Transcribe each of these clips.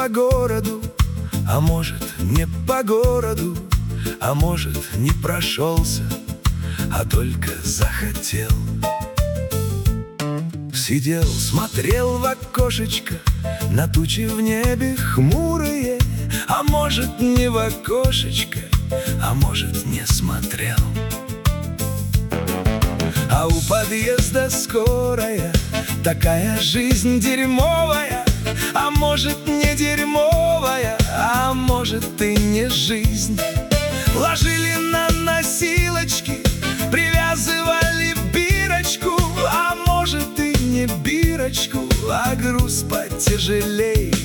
по городу, а может, не по городу, а может, не прошелся, а только захотел. Сидел, смотрел в окошечко на тучи в небе хмурые, а может, не в окошечко, а может, не смотрел. А у подъезда скорая, такая жизнь дерьмовая, а может, не дерьмовая, а может, и не жизнь. Ложили на носилочки, привязывали бирочку, а может, и не бирочку, а груз потяжелей.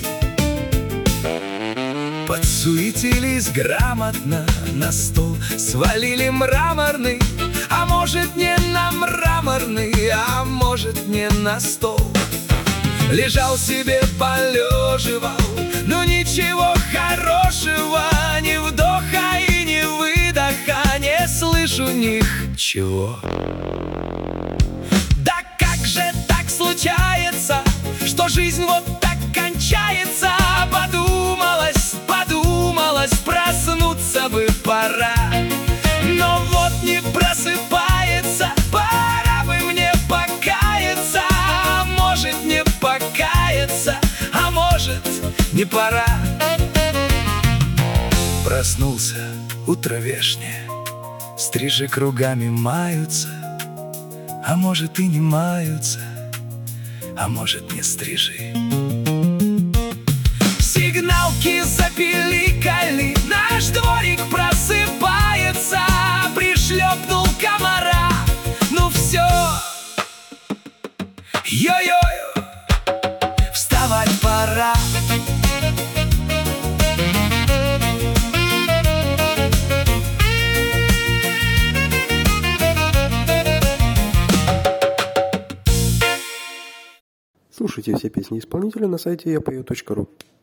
Подсуетились грамотно, на стол свалили мраморный, а может, не на мраморный, а может, не на стол. Лежал себе, полеживал, но ничего хорошего, ни вдоха и ни выдоха, не слышу ничего. Да как же так случается, что жизнь вот так кончается? Подумалось, проснуться бы пора, но вот не просыпается. Пора бы мне покаяться, а может, не покаяться, а может, не пора. Проснулся, утро вешнее, стрижи кругами маются, а может, и не маются, а может, не стрижи. Сигналки запиликали, наш дворик просыпается, пришлепнул комара. Ну все, йо-йо, вставать пора. Слушайте все песни исполнителя на сайте yapою.ru.